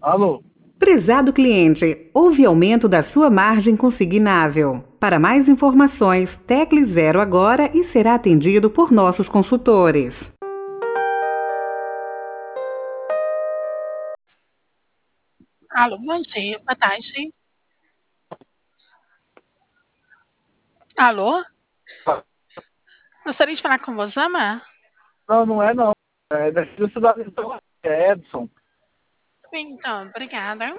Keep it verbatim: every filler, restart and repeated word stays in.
Alô? Prezado cliente, houve aumento da sua margem consignável. Para mais informações, tecle zero agora e será atendido por nossos consultores. Alô, bom dia, boa tarde. Alô? Gostaria de falar com o Osama? Não, não é não. É da cidade, então, é Edson. Então, obrigada.